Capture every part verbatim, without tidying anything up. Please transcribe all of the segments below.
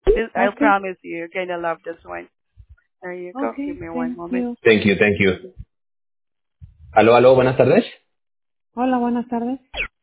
This, I Okay. promise you, you're gonna love this one. There you go. Give Okay. me one Thank moment. you. Thank you, thank you. Aló, aló, buenas tardes. Hola, buenas tardes.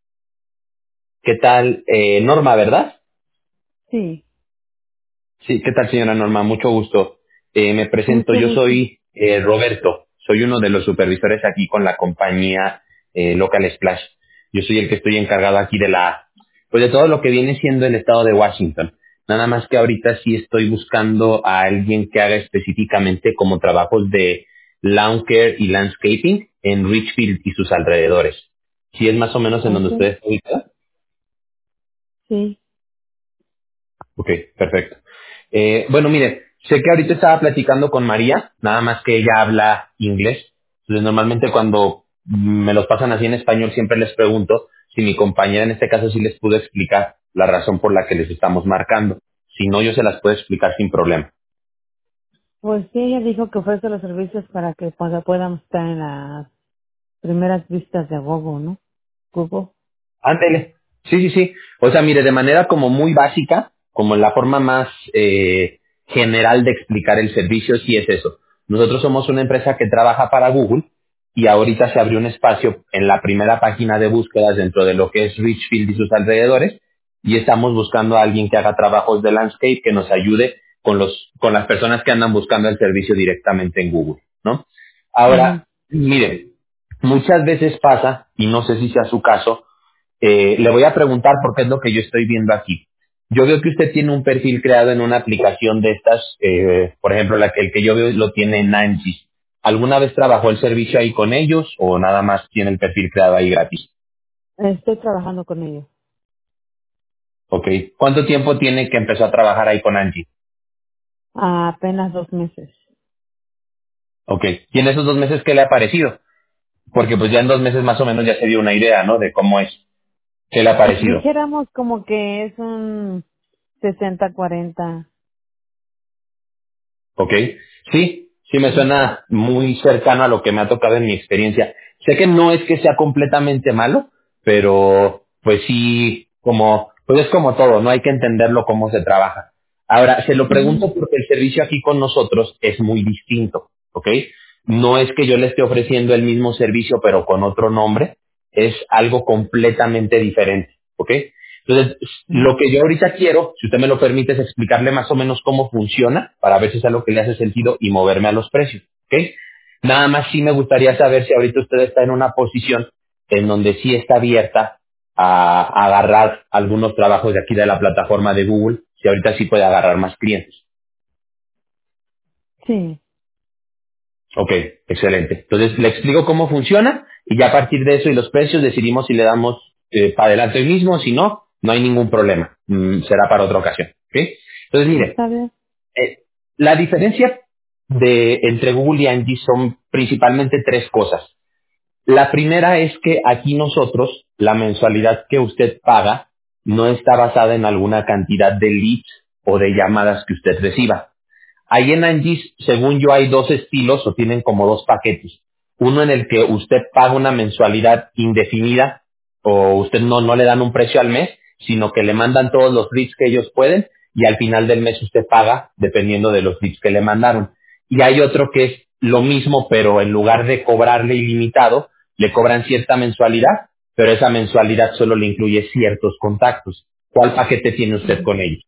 ¿Qué tal? Eh, Norma, ¿verdad? Sí. Sí, ¿qué tal, señora Norma? Mucho gusto. Eh, me presento, Mucho yo gusto. soy eh, Roberto, soy uno de los supervisores aquí con la compañía eh, Local Splash. Yo soy el que estoy encargado aquí de la, pues de todo lo que viene siendo el estado de Washington. Nada más que ahorita sí estoy buscando a alguien que haga específicamente como trabajos de lawn care y landscaping en Richfield y sus alrededores. Si es más o menos en donde Okay. ustedes están ubicados. Sí. Ok, perfecto. Eh, bueno, mire, sé que ahorita estaba platicando con María, nada más que ella habla inglés. Entonces, normalmente cuando me los pasan así en español, siempre les pregunto si mi compañera en este caso sí les pudo explicar la razón por la que les estamos marcando. Si no, yo se las puedo explicar sin problema. Pues sí, ella dijo que ofrece los servicios para que pues, podamos estar en las primeras vistas de Google, ¿no? Google. Ándele. Sí, sí, sí. O sea, mire, de manera como muy básica, como la forma más eh, general de explicar el servicio, sí es eso. Nosotros somos una empresa que trabaja para Google y ahorita se abrió un espacio en la primera página de búsquedas dentro de lo que es Richfield y sus alrededores y estamos buscando a alguien que haga trabajos de landscape que nos ayude con los con las personas que andan buscando el servicio directamente en Google, ¿no? Ujú. Ahora, mire, muchas veces pasa, y no sé si sea su caso, eh, le voy a preguntar porque es lo que yo estoy viendo aquí. Yo veo que usted tiene un perfil creado en una aplicación de estas, eh, por ejemplo, la que, el que yo veo lo tiene en Angie. ¿Alguna vez trabajó el servicio ahí con ellos o nada más tiene el perfil creado ahí gratis? Estoy trabajando con ellos. Ok. ¿Cuánto tiempo tiene que empezó a trabajar ahí con Angie? A apenas dos meses. Ok. ¿Y en esos dos meses qué le ha parecido? Porque pues ya en dos meses más o menos ya se dio una idea, ¿no? De cómo es. ¿Qué le ha Pues parecido? dijéramos como que es un sesenta cuarenta. ¿Ok? Sí, sí me suena muy cercano a lo que me ha tocado en mi experiencia. Sé que no es que sea completamente malo, pero pues sí, como, pues es como todo, no hay que entenderlo cómo se trabaja. Ahora, se lo Ujú. pregunto porque el servicio aquí con nosotros es muy distinto, ¿ok? No es que yo le esté ofreciendo el mismo servicio pero con otro nombre, es algo completamente diferente, ¿ok? Entonces, Ujú. lo que yo ahorita quiero, si usted me lo permite, es explicarle más o menos cómo funciona para ver si es algo que le hace sentido y moverme a los precios. ¿Ok? Nada más sí me gustaría saber si ahorita usted está en una posición en donde sí está abierta a, a agarrar algunos trabajos de aquí de la plataforma de Google, si ahorita sí puede agarrar más clientes. Sí. Ok, excelente. Entonces le explico cómo funciona y ya a partir de eso y los precios decidimos si le damos eh, para adelante hoy mismo, si no, no hay ningún problema. Mm, será para otra ocasión. ¿Ok? Entonces mire, ¿Está bien? eh, la diferencia de entre Google y Angie son principalmente tres cosas. La primera es que aquí nosotros, la mensualidad que usted paga no está basada en alguna cantidad de leads o de llamadas que usted reciba. Ahí en Angie's, según yo, hay dos estilos o tienen como dos paquetes. Uno en el que usted paga una mensualidad indefinida o usted no, no le dan un precio al mes, sino que le mandan todos los leads que ellos pueden y al final del mes usted paga dependiendo de los leads que le mandaron. Y hay otro que es lo mismo, pero en lugar de cobrarle ilimitado, le cobran cierta mensualidad, pero esa mensualidad solo le incluye ciertos contactos. ¿Cuál paquete tiene usted Ujú. con ellos?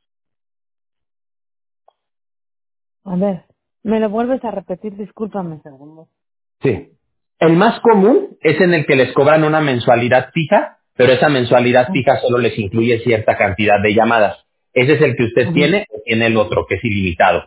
A ver, ¿me lo vuelves a repetir? Discúlpame, segundo. Sí. El más común es en el que les cobran una mensualidad fija, pero esa mensualidad Ah, fija solo les incluye cierta cantidad de llamadas. Ese es el que usted ujú. tiene o tiene el otro, que es ilimitado.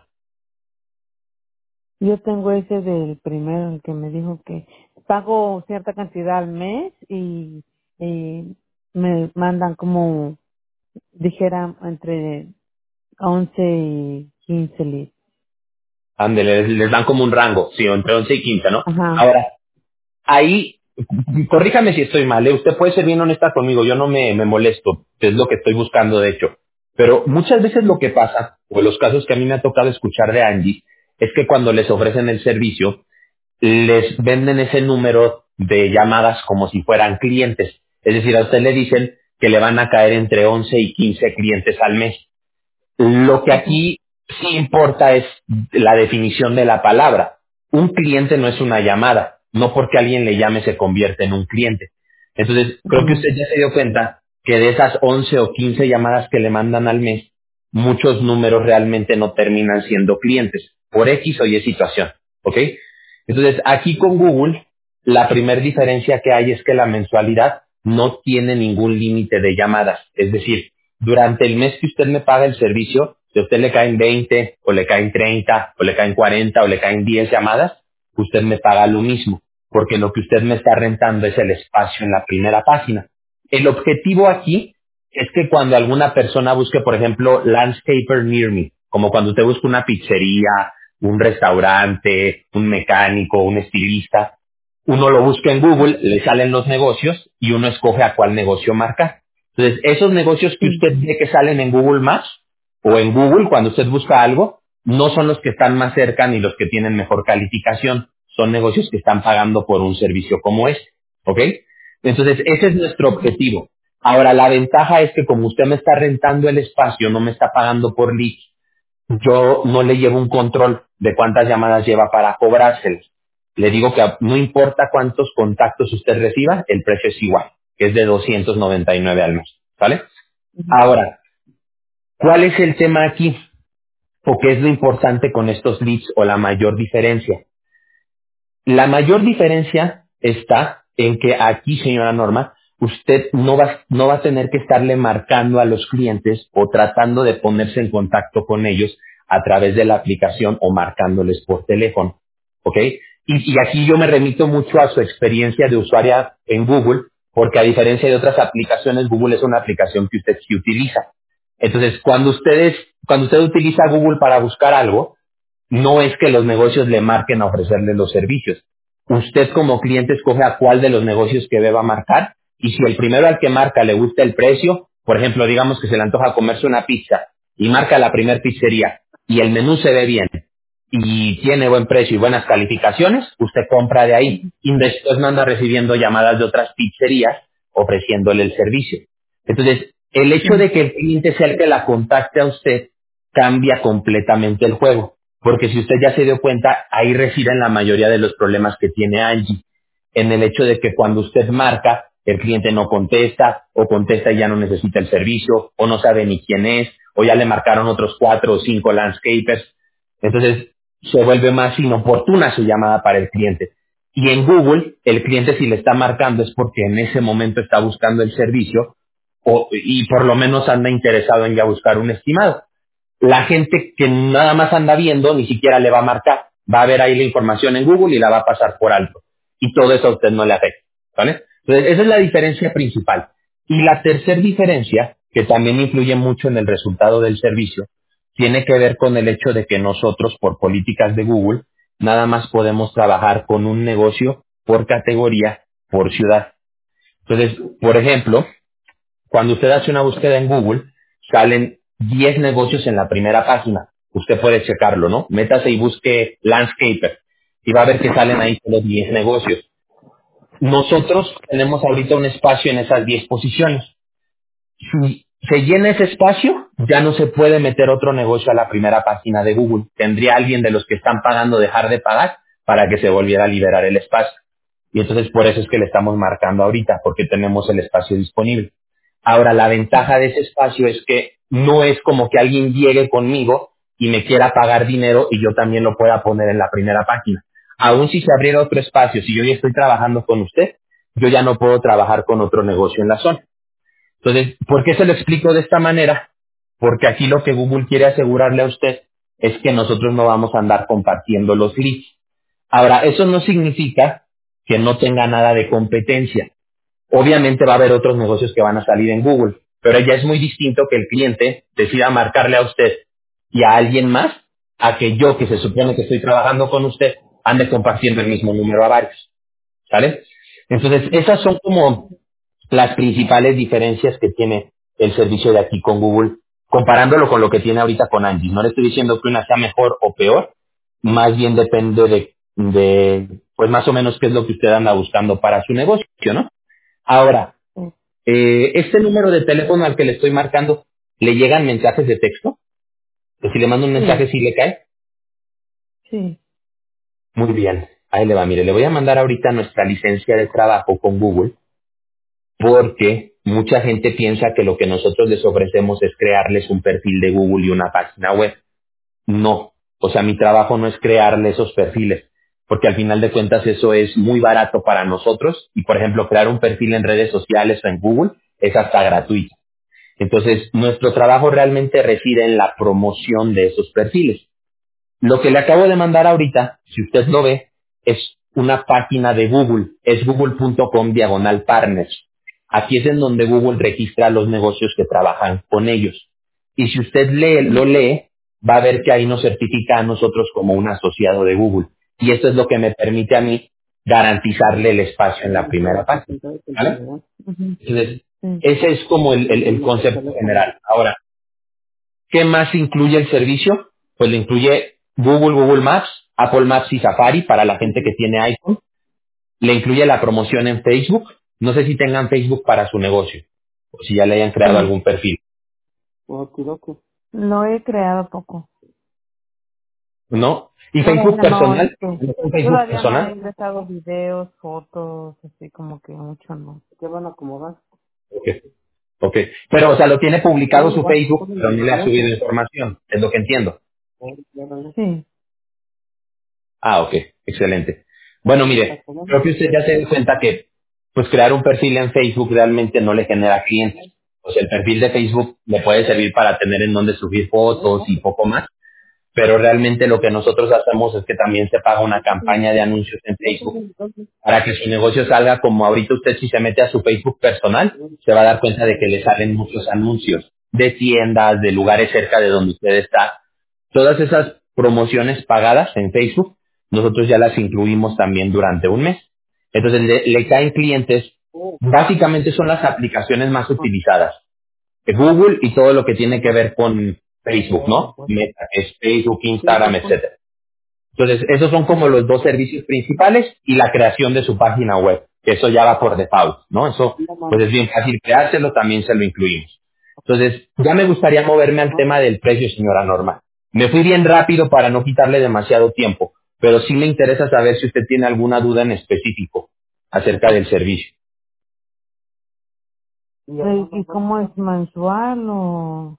Yo tengo ese del primero, el que me dijo que pago cierta cantidad al mes y, y me mandan como, dijera, entre once y quince leads. Ándele, les, les dan como un rango, sí, entre once y quince, ¿no? Ajá. Ahora, ahí, corríjame si estoy mal, ¿eh? Usted puede ser bien honesta conmigo, yo no me, me molesto, que es lo que estoy buscando de hecho. Pero muchas veces lo que pasa, o en los casos que a mí me ha tocado escuchar de Angie, es que cuando les ofrecen el servicio, les venden ese número de llamadas como si fueran clientes. Es decir, a usted le dicen que le van a caer entre once y quince clientes al mes. Lo que aquí sí importa es la definición de la palabra. Un cliente no es una llamada. No porque alguien le llame se convierte en un cliente. Entonces, creo que Ujú, usted ya se dio cuenta que de esas once o quince llamadas que le mandan al mes, muchos números realmente no terminan siendo clientes por X o Y situación. ¿Ok? Entonces, aquí con Google, la primer diferencia que hay es que la mensualidad no tiene ningún límite de llamadas. Es decir, durante el mes que usted me paga el servicio, si a usted le caen veinte, o le caen treinta, o le caen cuarenta, o le caen diez llamadas, usted me paga lo mismo, porque lo que usted me está rentando es el espacio en la primera página. El objetivo aquí es que cuando alguna persona busque, por ejemplo, landscaper near me, como cuando usted busca una pizzería, un restaurante, un mecánico, un estilista, uno lo busca en Google, le salen los negocios y uno escoge a cuál negocio marcar. Entonces, esos negocios que sí, usted ve que salen en Google Maps o en Google cuando usted busca algo, no son los que están más cerca ni los que tienen mejor calificación. Son negocios que están pagando por un servicio como este. ¿Ok? Entonces, ese es nuestro objetivo. Ahora, la ventaja es que como usted me está rentando el espacio, no me está pagando por leads, yo no le llevo un control de cuántas llamadas lleva para cobrárselas. Le digo que no importa cuántos contactos usted reciba, el precio es igual, que es de doscientos noventa y nueve al mes. ¿Vale? ujú, Ahora, ¿cuál es el tema aquí? ¿O qué es lo importante con estos leads o la mayor diferencia? La mayor diferencia está en que aquí, señora Norma, usted no va, no va a tener que estarle marcando a los clientes o tratando de ponerse en contacto con ellos a través de la aplicación o marcándoles por teléfono. ¿Ok? Y, y aquí yo me remito mucho a su experiencia de usuaria en Google, porque a diferencia de otras aplicaciones, Google es una aplicación que usted sí utiliza. Entonces, cuando ustedes, cuando usted utiliza Google para buscar algo, no es que los negocios le marquen a ofrecerle los servicios. Usted como cliente escoge a cuál de los negocios que deba marcar y si el primero al que marca le gusta el precio, por ejemplo, digamos que se le antoja comerse una pizza y marca la primer pizzería y el menú se ve bien y tiene buen precio y buenas calificaciones, usted compra de ahí y después no anda recibiendo llamadas de otras pizzerías ofreciéndole el servicio. Entonces, el hecho sí, de que el cliente sea el que la contacte a usted cambia completamente el juego. Porque si usted ya se dio cuenta, ahí residen la mayoría de los problemas que tiene Angie. En el hecho de que cuando usted marca, el cliente no contesta, o contesta y ya no necesita el servicio, o no sabe ni quién es, o ya le marcaron otros cuatro o cinco landscapers. Entonces, se vuelve más inoportuna su llamada para el cliente. Y en Google, el cliente si le está marcando es porque en ese momento está buscando el servicio, o, y por lo menos anda interesado en ya buscar un estimado. La gente que nada más anda viendo ni siquiera le va a marcar. Va a ver ahí la información en Google y la va a pasar por alto. Y todo eso a usted no le afecta. ¿Vale? Entonces, esa es la diferencia principal. Y la tercera diferencia, que también influye mucho en el resultado del servicio, tiene que ver con el hecho de que nosotros, por políticas de Google, nada más podemos trabajar con un negocio por categoría, por ciudad. Entonces, por ejemplo, cuando usted hace una búsqueda en Google, salen diez negocios en la primera página. Usted puede checarlo, ¿no? Métase y busque landscaper y va a ver que salen ahí solo diez negocios. Nosotros tenemos ahorita un espacio en esas diez posiciones. Si se llena ese espacio, ya no se puede meter otro negocio a la primera página de Google. Tendría alguien de los que están pagando dejar de pagar para que se volviera a liberar el espacio. Y entonces por eso es que le estamos marcando ahorita, porque tenemos el espacio disponible. Ahora, la ventaja de ese espacio es que no es como que alguien llegue conmigo y me quiera pagar dinero y yo también lo pueda poner en la primera página. Aún si se abriera otro espacio, si yo ya estoy trabajando con usted, yo ya no puedo trabajar con otro negocio en la zona. Entonces, ¿por qué se lo explico de esta manera? Porque aquí lo que Google quiere asegurarle a usted es que nosotros no vamos a andar compartiendo los leads. Ahora, eso no significa que no tenga nada de competencia. Obviamente va a haber otros negocios que van a salir en Google, pero ya es muy distinto que el cliente decida marcarle a usted y a alguien más a que yo, que se supone que estoy trabajando con usted, ande compartiendo el mismo número a varios. ¿Sale? Entonces, esas son como las principales diferencias que tiene el servicio de aquí con Google, comparándolo con lo que tiene ahorita con Angie. No le estoy diciendo que una sea mejor o peor, más bien depende de, de pues más o menos qué es lo que usted anda buscando para su negocio, ¿no? Ahora, sí. eh, este número de teléfono al que le estoy marcando, ¿le llegan mensajes de texto? Pues si le mando un mensaje, ¿sí le cae? Sí. Muy bien. Ahí le va, mire, le voy a mandar ahorita nuestra licencia de trabajo con Google porque mucha gente piensa que lo que nosotros les ofrecemos es crearles un perfil de Google y una página web. No. O sea, mi trabajo no es crearle esos perfiles, porque al final de cuentas eso es muy barato para nosotros y, por ejemplo, crear un perfil en redes sociales o en Google es hasta gratuito. Entonces, nuestro trabajo realmente reside en la promoción de esos perfiles. Lo que le acabo de mandar ahorita, si usted lo ve, es una página de Google, es google.com diagonal partners. Aquí es en donde Google registra los negocios que trabajan con ellos. Y si usted lee, lo lee, va a ver que ahí nos certifica a nosotros como un asociado de Google. Y esto es lo que me permite a mí garantizarle el espacio en la primera página. ¿Vale? Ujú. Entonces, Sí. ese es como el, el- el concepto general. Ahora, ¿qué más incluye el servicio? Pues le incluye Google, Google Maps, Apple Maps y Safari para la gente que tiene iPhone. Le incluye la promoción en Facebook. No sé si tengan Facebook para su negocio o si ya le hayan creado Sí. algún perfil. Lo he creado poco. ¿No? ¿Y Facebook Todavía no, personal? este, ¿No tiene Facebook todavía no he personal? ingresado videos, fotos, así como que mucho no. ¿Qué van a acomodar? Ok. Ok. Pero, o sea, lo tiene publicado su Facebook, pero no le ha subido información. Es lo que entiendo. Sí. Ah, ok, excelente. Bueno, mire, creo que usted ya se dio cuenta que pues crear un perfil en Facebook realmente no le genera clientes. Pues el perfil de Facebook le puede servir para tener en dónde subir fotos y poco más, pero realmente lo que nosotros hacemos es que también se paga una campaña de anuncios en Facebook para que su negocio salga como ahorita usted si se mete a su Facebook personal, se va a dar cuenta de que le salen muchos anuncios de tiendas, de lugares cerca de donde usted está. Todas esas promociones pagadas en Facebook, nosotros ya las incluimos también durante un mes. Entonces le, le caen clientes, básicamente son las aplicaciones más utilizadas. de Google y todo lo que tiene que ver con Facebook, ¿no? Meta, que es Facebook, Instagram, etcétera. Entonces, esos son como los dos servicios principales y la creación de su página web, que eso ya va por default, ¿no? Eso, pues es bien fácil creárselo, también se lo incluimos. Entonces, ya me gustaría moverme al tema del precio, señora Norma. Me fui bien rápido para no quitarle demasiado tiempo, pero sí me interesa saber si usted tiene alguna duda en específico acerca del servicio. Eh, ¿Y cómo es mensual o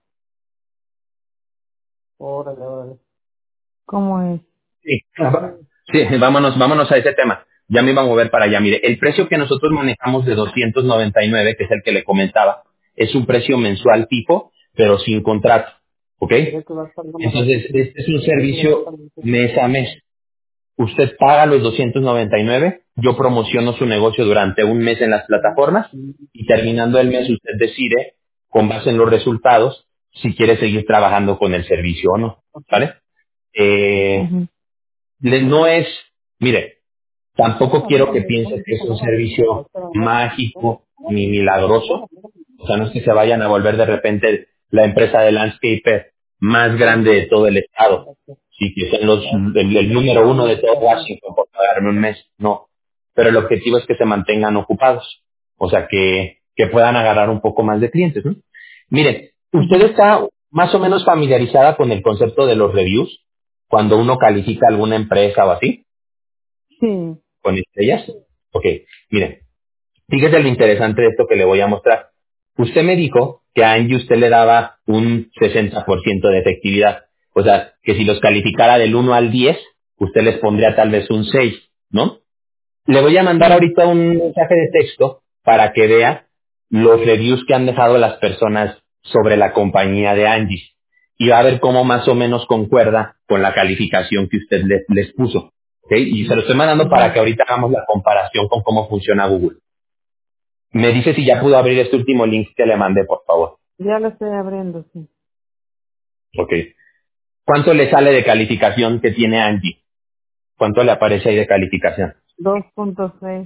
cómo es? Sí, sí, vámonos, vámonos a ese tema. Ya me iba a mover para allá. Mire, el precio que nosotros manejamos de doscientos noventa y nueve, que es el que le comentaba, es un precio mensual fijo, pero sin contrato. ¿Ok? Entonces, este es un servicio mes a mes. Usted paga los doscientos noventa y nueve, yo promociono su negocio durante un mes en las plataformas y terminando el mes usted decide, con base en los resultados, si quiere seguir trabajando con el servicio o no. ¿Vale? Eh, Ujú. le- no es, mire, tampoco quiero que piense que es un servicio mágico ni milagroso. O sea, no es que se vayan a volver de repente la empresa de landscaper más grande de todo el estado. Sí, que sean los, el, el número uno de todo Washington por pagarme un mes. No. Pero el objetivo es que se mantengan ocupados. O sea, que, que puedan agarrar un poco más de clientes, ¿no? Mire, usted Ujú. está más o menos familiarizada con el concepto de los reviews cuando uno califica alguna empresa o así, Sí. con estrellas. Ok, mire, fíjese lo interesante de esto que le voy a mostrar. Usted me dijo que a Angie usted le daba un sesenta por ciento de efectividad. O sea, que si los calificara del uno al diez, usted les pondría tal vez un seis, ¿no? Le voy a mandar Sí. ahorita un mensaje de texto para que vea los reviews que han dejado las personas sobre la compañía de Angie. Y va a ver cómo más o menos concuerda con la calificación que usted les, les puso. ¿Ok? Y se lo estoy mandando para Ujú. que ahorita hagamos la comparación con cómo funciona Google. Me dice si ya pudo abrir este último link que le mandé, por favor. Ya lo estoy abriendo, sí. Ok. ¿Cuánto le sale de calificación que tiene Angie? ¿Cuánto le aparece ahí de calificación? dos punto seis.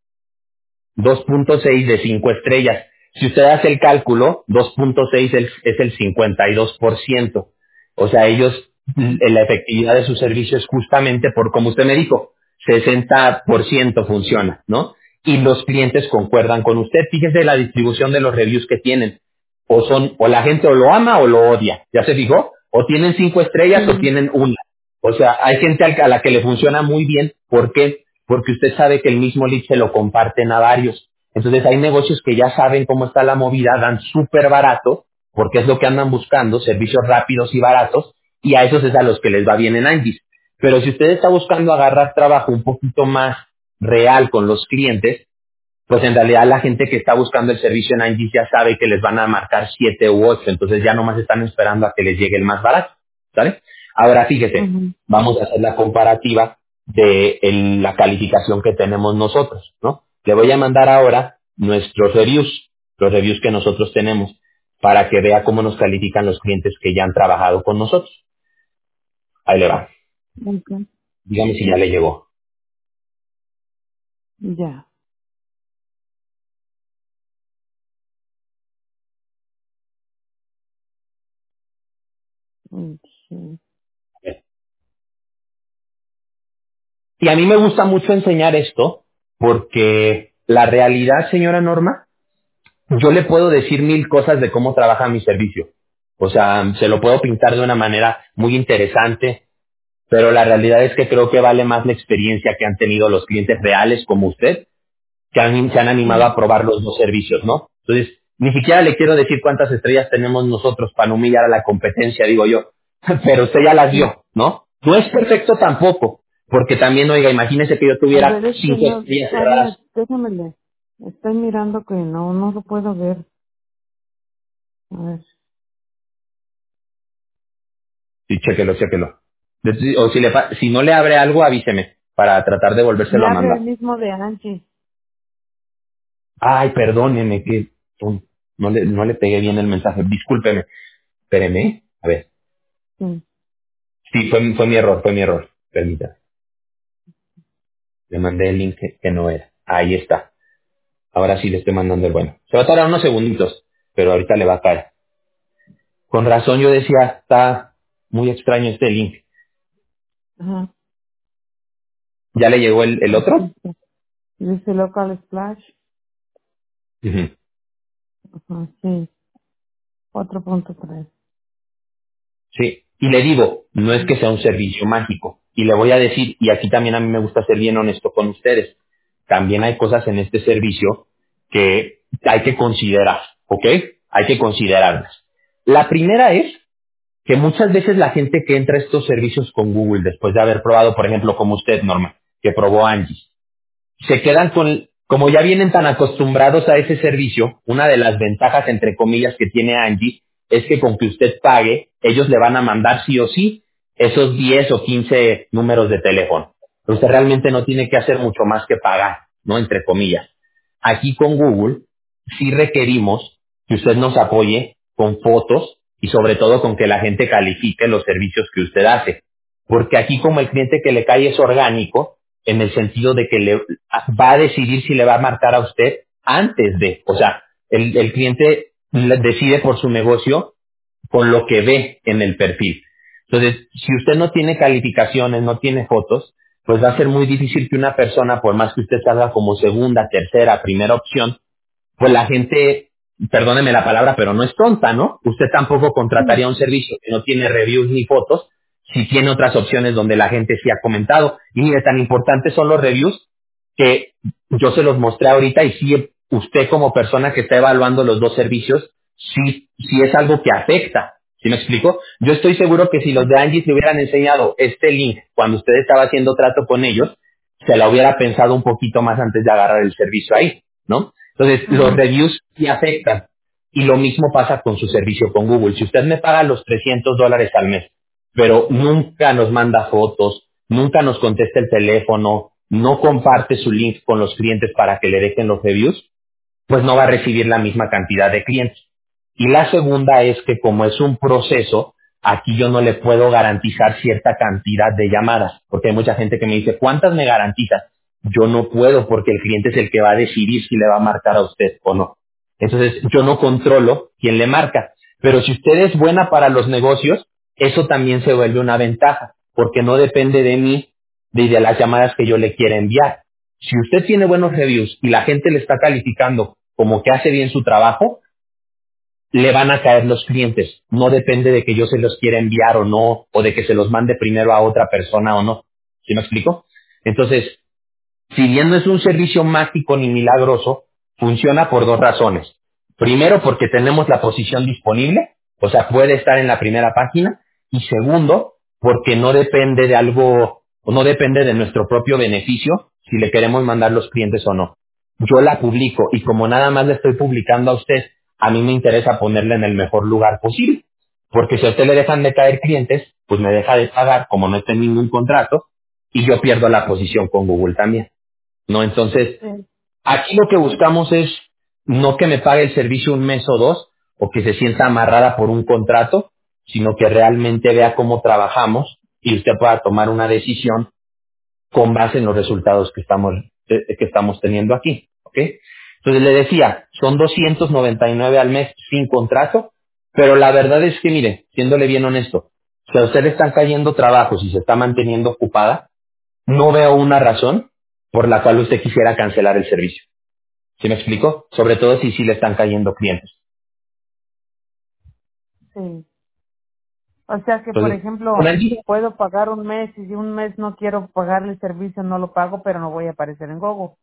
dos punto seis de cinco estrellas. Si usted hace el cálculo, dos punto seis es, es el cincuenta y dos por ciento. O sea, ellos, mm, la efectividad de su servicio es justamente por, como usted me dijo, sesenta por ciento funciona, ¿no? Y los clientes concuerdan con usted. Fíjese la distribución de los reviews que tienen. O son, o la gente o lo ama o lo odia. ¿Ya se fijó? O tienen cinco estrellas o Sí. tienen una. O sea, hay gente al- a la que le funciona muy bien. ¿Por qué? Porque usted sabe que el mismo lead se lo comparten a varios. Entonces hay negocios que ya saben cómo está la movida, dan súper barato, porque es lo que andan buscando, servicios rápidos y baratos, y a esos es a los que les va bien en Angie. Pero si usted está buscando agarrar trabajo un poquito más real con los clientes, pues en realidad la gente que está buscando el servicio en Angie ya sabe que les van a marcar siete u ocho, entonces ya nomás están esperando a que les llegue el más barato, ¿sale? Ahora fíjese, Ujú. vamos a hacer la comparativa de el- la calificación que tenemos nosotros, ¿no? Le voy a mandar ahora nuestros reviews, los reviews que nosotros tenemos, para que vea cómo nos califican los clientes que ya han trabajado con nosotros. Ahí le va. Ok. Dígame si ya le llegó. Ya. Mm, sí. Y a mí me gusta mucho enseñar esto porque la realidad, señora Norma, yo le puedo decir mil cosas de cómo trabaja mi servicio. O sea, se lo puedo pintar de una manera muy interesante, pero la realidad es que creo que vale más la experiencia que han tenido los clientes reales como usted, que han, se han animado Mm, a probar los dos servicios, ¿no? Entonces, ni siquiera le quiero decir cuántas estrellas tenemos nosotros para no humillar a la competencia, digo yo, pero usted ya las sí. vio, ¿no? No es perfecto tampoco, porque también, oiga, imagínese que yo A tuviera ver, es que cinco no, estrellas habla, cerradas. déjame leer. Estoy mirando que no, no lo puedo ver. A ver. Sí, chéquelo, chéquelo. De- O si, le, fa- si no le abre algo, avíseme para tratar de volvérselo Me a abre el mandar. mismo de Angie. Ay, perdóneme, que um, no le, no le pegué bien el mensaje. Discúlpeme. Espéreme. A ver. Sí. Sí, fue, fue mi error, fue mi error. Permítame. Le mandé el link que, que no era. Ahí está. Ahora sí le estoy mandando el bueno. Se va a tardar unos segunditos, pero ahorita le va a caer. Con razón yo decía, está muy extraño este link. Ajá. ¿Ya le llegó el, el Aquí otro? está. Dice local splash. Ujú. Ajá, sí. cuatro punto tres. Sí, y le digo, no es Mm. que sea un servicio mágico. Y le voy a decir, y aquí también a mí me gusta ser bien honesto con ustedes, también hay cosas en este servicio que hay que considerar, ¿ok? Hay que considerarlas. La primera es que muchas veces la gente que entra a estos servicios con Google, después de haber probado, por ejemplo, como usted, Norma, que probó Angie, se quedan con, como ya vienen tan acostumbrados a ese servicio, una de las ventajas, entre comillas, que tiene Angie, es que con que usted pague, ellos le van a mandar sí o sí esos diez o quince números de teléfono. Usted realmente no tiene que hacer mucho más que pagar, ¿no? Entre comillas. Aquí con Google, sí requerimos que usted nos apoye con fotos y sobre todo con que la gente califique los servicios que usted hace. Porque aquí como el cliente que le cae es orgánico, en el sentido de que le va a decidir si le va a marcar a usted antes de, o sea, el, el cliente le- decide por su negocio con lo que ve en el perfil. Entonces, si usted no tiene calificaciones, no tiene fotos, pues va a ser muy difícil que una persona, por más que usted salga como segunda, tercera, primera opción, pues la gente, perdóneme la palabra, pero no es tonta, ¿no? Usted tampoco Sí. contrataría un servicio que no tiene reviews ni fotos si tiene otras opciones donde la gente sí ha comentado. Y mire, tan importantes son los reviews que yo se los mostré ahorita y sí, usted como persona que está evaluando los dos servicios, sí, sí es algo que afecta. ¿Sí me explico? Yo estoy seguro que si los de Angie se hubieran enseñado este link cuando usted estaba haciendo trato con ellos, se la hubiera pensado un poquito más antes de agarrar el servicio ahí, ¿no? Entonces, los Ajá. reviews sí afectan. Y lo mismo pasa con su servicio con Google. Si usted me paga los trescientos dólares al mes, pero nunca nos manda fotos, nunca nos contesta el teléfono, no comparte su link con los clientes para que le dejen los reviews, pues no va a recibir la misma cantidad de clientes. Y la segunda es que como es un proceso, aquí yo no le puedo garantizar cierta cantidad de llamadas, porque hay mucha gente que me dice, ¿cuántas me garantizas? Yo no puedo porque el cliente es el que va a decidir si le va a marcar a usted o no. Entonces yo no controlo quién le marca. Pero si usted es buena para los negocios, eso también se vuelve una ventaja, porque no depende de mí ni de las llamadas que yo le quiera enviar. Si usted tiene buenos reviews y la gente le está calificando como que hace bien su trabajo, le van a caer los clientes. No depende de que yo se los quiera enviar o no, o de que se los mande primero a otra persona o no. ¿Sí me explico? Entonces, si bien no es un servicio mágico ni milagroso, funciona por dos razones. Primero, porque tenemos la posición disponible, o sea, puede estar en la primera página. Y segundo, porque no depende de algo, o no depende de nuestro propio beneficio, si le queremos mandar los clientes o no. Yo la publico y como nada más le estoy publicando a usted, a mí me interesa ponerla en el mejor lugar posible. Porque si a usted le dejan de caer clientes, pues me deja de pagar como no está en ningún contrato y yo pierdo la posición con Google también. ¿No? Entonces, Sí. aquí lo que buscamos es no que me pague el servicio un mes o dos o que se sienta amarrada por un contrato, sino que realmente vea cómo trabajamos y usted pueda tomar una decisión con base en los resultados que estamos, eh, que estamos teniendo aquí. ¿Ok? Entonces le decía, son doscientos noventa y nueve al mes sin contrato, pero la verdad es que, mire, siéndole bien honesto, si a usted le están cayendo trabajos y se está manteniendo ocupada, no veo una razón por la cual usted quisiera cancelar el servicio. ¿Sí me explico? Sobre todo si sí le están cayendo clientes. Sí. O sea que, por Entonces, con ejemplo, el puedo pagar un mes y si un mes no quiero pagarle el servicio, no lo pago, pero no voy a aparecer en Gogo.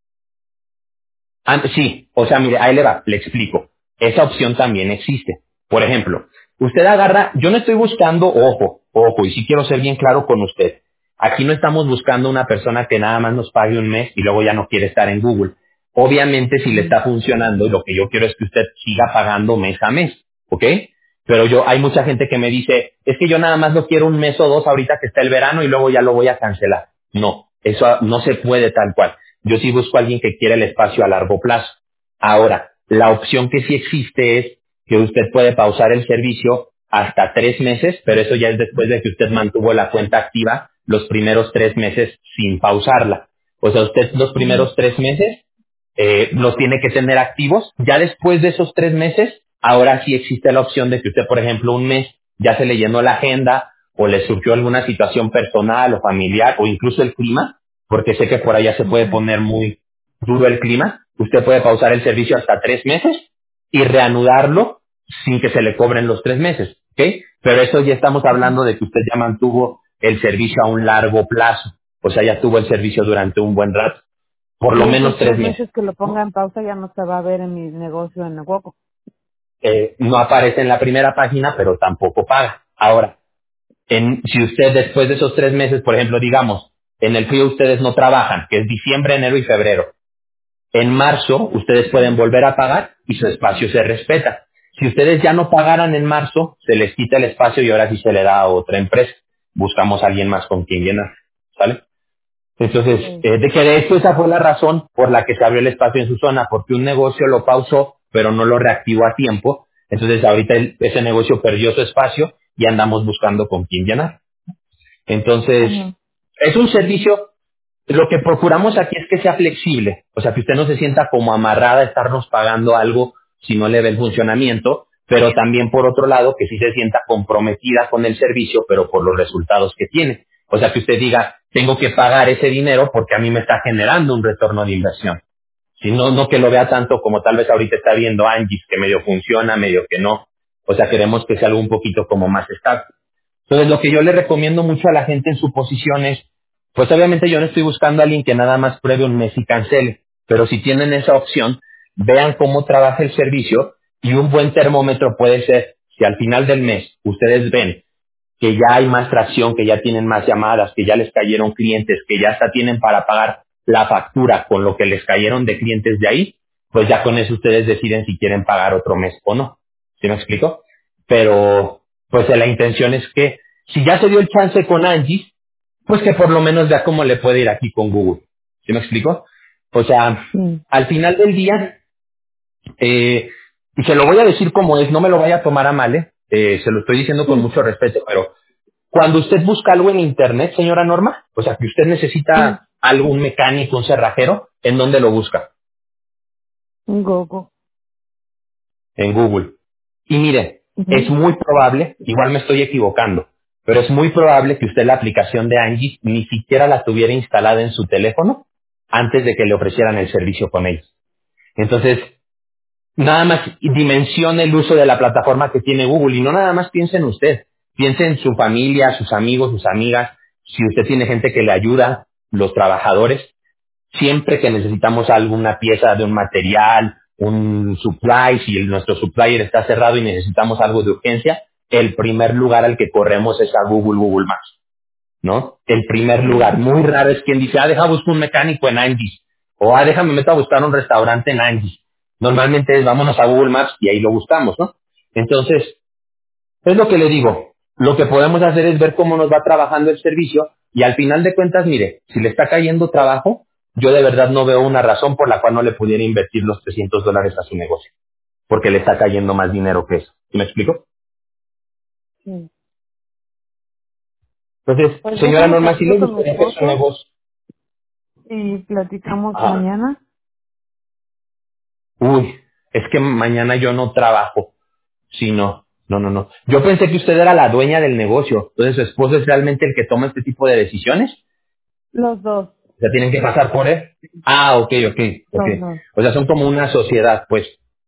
Ah, sí, o sea, mire, ahí le va, le explico. Esa opción también existe. Por ejemplo, usted agarra, yo no estoy buscando, ojo, ojo, y sí quiero ser bien claro con usted. Aquí no estamos buscando una persona que nada más nos pague un mes y luego ya no quiere estar en Google. Obviamente, si le Mm. está funcionando, lo que yo quiero es que usted siga pagando mes a mes, ¿ok? Pero yo, hay mucha gente que me dice, es que yo nada más lo quiero un mes o dos ahorita que está el verano y luego ya lo voy a cancelar. No, eso no se puede tal cual. Yo sí busco a alguien que quiera el espacio a largo plazo. Ahora, la opción que sí existe es que usted puede pausar el servicio hasta tres meses, pero eso ya es después de que usted mantuvo la cuenta activa los primeros tres meses sin pausarla. O sea, usted los Ujú. primeros tres meses eh, los tiene que tener activos. Ya después de esos tres meses, ahora sí existe la opción de que usted, por ejemplo, un mes ya se le llenó la agenda o le surgió alguna situación personal o familiar o incluso el clima, porque sé que por allá se puede Ujú. poner muy duro el clima. Usted puede pausar el servicio hasta tres meses y reanudarlo sin que se le cobren los tres meses, ¿ok? Pero eso ya estamos Ujú. hablando de que usted ya mantuvo el servicio a un largo plazo, o sea, ya tuvo el servicio durante un buen rato, por lo Y menos esos tres tres meses. meses que lo ponga en pausa ya no se va a ver en mi negocio en Gogo. Eh, no aparece en la primera página, pero tampoco paga. Ahora, en, si usted después de esos tres meses, por ejemplo, digamos, en el frío ustedes no trabajan, que es diciembre, enero y febrero, en marzo ustedes pueden volver a pagar y su espacio se respeta. Si ustedes ya no pagaran en marzo, se les quita el espacio y ahora sí se le da a otra empresa. Buscamos a alguien más con quien llenar, ¿sale? Entonces, Sí. eh, de que de hecho esa fue la razón por la que se abrió el espacio en su zona, porque un negocio lo pausó, pero no lo reactivó a tiempo. Entonces, ahorita el- ese negocio perdió su espacio y andamos buscando con quién llenar. Entonces, Ujú. es un servicio, lo que procuramos aquí es que sea flexible, o sea, que usted no se sienta como amarrada a estarnos pagando algo si no le ve el funcionamiento, pero también por otro lado que sí se sienta comprometida con el servicio, pero por los resultados que tiene. O sea, que usted diga, tengo que pagar ese dinero porque a mí me está generando un retorno de inversión. Si no, no que lo vea tanto como tal vez ahorita está viendo Angie, que medio funciona, medio que no. O sea, queremos que sea algo un poquito como más estable. Entonces, lo que yo le recomiendo mucho a la gente en su posición es, pues obviamente yo no estoy buscando a alguien que nada más pruebe un mes y cancele, pero si tienen esa opción, vean cómo trabaja el servicio y un buen termómetro puede ser, si al final del mes ustedes ven que ya hay más tracción, que ya tienen más llamadas, que ya les cayeron clientes, que ya hasta tienen para pagar la factura con lo que les cayeron de clientes de ahí, pues ya con eso ustedes deciden si quieren pagar otro mes o no. ¿Sí me explico? Pero, pues la intención es que si ya se dio el chance con Angie, pues que por lo menos vea cómo le puede ir aquí con Google. ¿Sí me explico? O sea, Sí. al final del día, eh, y se lo voy a decir como es, no me lo vaya a tomar a mal, ¿eh? Eh, se lo estoy diciendo con Sí. mucho respeto, pero cuando usted busca algo en Internet, señora Norma, o sea, que usted Sí. necesita algo, un mecánico, un cerrajero, ¿en dónde lo busca? En Gogo. En Google. Y mire, es Ujú. muy probable, igual me estoy equivocando, pero es muy probable que usted la aplicación de Angie ni siquiera la tuviera instalada en su teléfono antes de que le ofrecieran el servicio con ellos. Entonces, nada más dimensione el uso de la plataforma que tiene Google y no nada más piense en usted, piense en su familia, sus amigos, sus amigas, si usted tiene gente que le ayuda, los trabajadores, siempre que necesitamos alguna pieza de un material, un supply, si el- nuestro supplier está cerrado y necesitamos algo de urgencia, el primer lugar al que corremos es a Google, Google Maps, ¿no? El primer lugar. Muy raro es quien dice, ah, deja busco un mecánico en Angie, o ah, déjame meto a buscar un restaurante en Angie. Normalmente es vámonos a Google Maps y ahí lo buscamos, ¿no? Entonces, es lo que le digo. Lo que podemos hacer es ver cómo nos va trabajando el servicio y al final de cuentas, mire, si le está cayendo trabajo, yo de verdad no veo una razón por la cual no le pudiera invertir los trescientos dólares a su negocio, porque le está cayendo más dinero que eso. ¿Sí me explico? Sí. Entonces, Pues señora déjame Norma, si platico le con mi gustaría que su esposo negocio... y platicamos Ah, mañana. uy, es que mañana yo no trabajo. Sí, no, no, no, no. Yo pensé que usted era la dueña del negocio. Entonces, su esposo es realmente el que toma este tipo de decisiones. Los dos, O sea, tienen que pasar por él. Ah, ok, ok, ok. los dos. O sea, son como una sociedad, pues.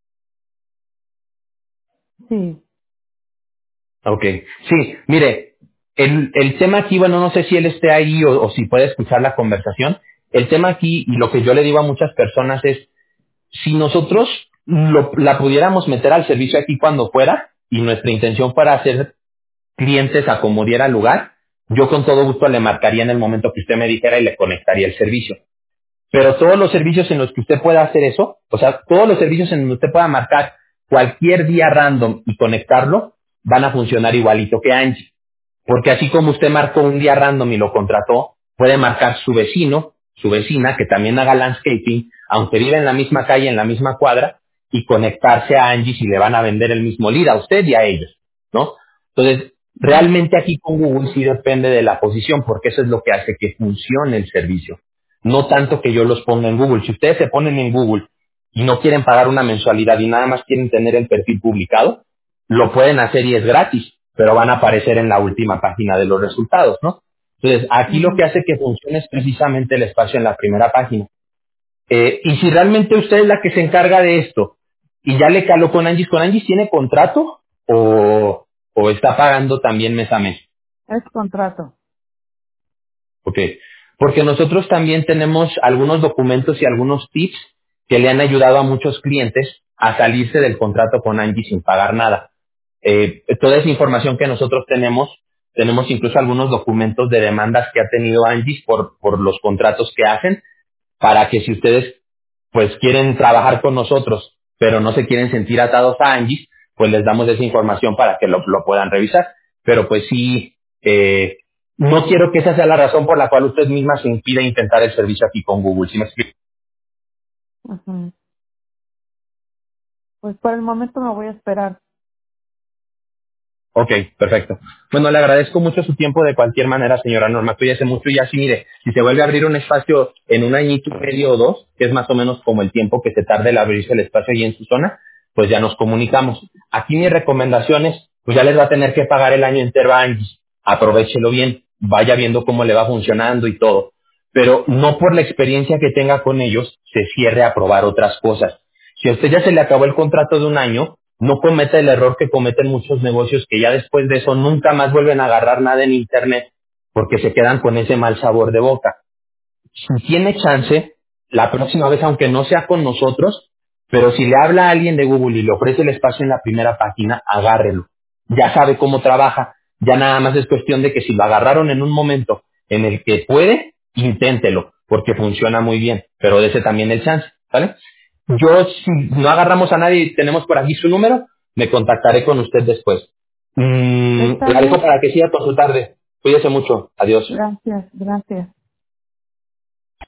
Sí. Ok. Sí, mire, el, el tema aquí, bueno, no sé si él esté ahí o, o si puede escuchar la conversación. El tema aquí, y lo que yo le digo a muchas personas es, si nosotros lo- la pudiéramos meter al servicio aquí cuando fuera, y nuestra intención fuera hacer clientes a como diera lugar, yo con todo gusto le marcaría en el momento que usted me dijera y le conectaría el servicio. Pero todos los servicios en los que usted pueda hacer eso, o sea, todos los servicios en los que usted pueda marcar cualquier día random y conectarlo, van a funcionar igualito que Angie. Porque así como usted marcó un día random y lo contrató, puede marcar su vecino, su vecina, que también haga landscaping, aunque vive en la misma calle, en la misma cuadra, y conectarse a Angie si le van a vender el mismo lead a usted y a ellos, ¿no? Entonces, Ujú. realmente aquí con Google sí depende de la posición, porque eso es lo que hace que funcione el servicio. No tanto que yo los ponga en Google. Si ustedes se ponen en Google y no quieren pagar una mensualidad y nada más quieren tener el perfil publicado, lo pueden hacer y es gratis, pero van a aparecer en la última página de los resultados, ¿no? Entonces, aquí lo que Ujú. hace que funcione es precisamente el espacio en la primera página. Eh, y si realmente usted es la que se encarga de esto y ya le caló con Angie's, ¿con Angie's tiene contrato o, o está pagando también mes a mes? Es contrato. Ok. Porque nosotros también tenemos algunos documentos y algunos tips que le han ayudado a muchos clientes a salirse del contrato con Angie sin pagar nada. Eh, toda esa información que nosotros tenemos, tenemos incluso algunos documentos de demandas que ha tenido Angie por, por los contratos que hacen, para que si ustedes pues quieren trabajar con nosotros, pero no se quieren sentir atados a Angie, pues les damos esa información para que lo, lo puedan revisar. Pero pues sí, eh, no quiero que esa sea la razón por la cual usted misma se impida intentar el servicio aquí con Google. ¿Sí me explico? Ujú. Pues por el momento me voy a esperar. Ok, perfecto. Bueno, le agradezco mucho su tiempo de cualquier manera, señora Norma. Cuídese mucho y así, mire, si se vuelve a abrir un espacio en un añito y medio o dos, que es más o menos como el tiempo que se tarde el abrirse el espacio ahí en su zona, pues ya nos comunicamos. Aquí mis recomendaciones, pues ya les va a tener que pagar el año entero a Angie. Aprovéchelo bien, vaya viendo cómo le va funcionando y todo. Pero no por la experiencia que tenga con ellos, se cierre a probar otras cosas. Si a usted ya se le acabó el contrato de un año, no cometa el error que cometen muchos negocios que ya después de eso nunca más vuelven a agarrar nada en Internet porque se quedan con ese mal sabor de boca. Si tiene chance, la próxima vez, aunque no sea con nosotros, pero si le habla a alguien de Google y le ofrece el espacio en la primera página, agárrelo. Ya sabe cómo trabaja. Ya nada más es cuestión de que si lo agarraron en un momento en el que puede, inténtelo, porque funciona muy bien, pero dése también el chance, ¿vale? Yo, si no agarramos a nadie y tenemos por aquí su número, me contactaré con usted después. Mm, Está la dejo bien. para que siga con su tarde. Cuídese mucho. Adiós. Gracias, gracias.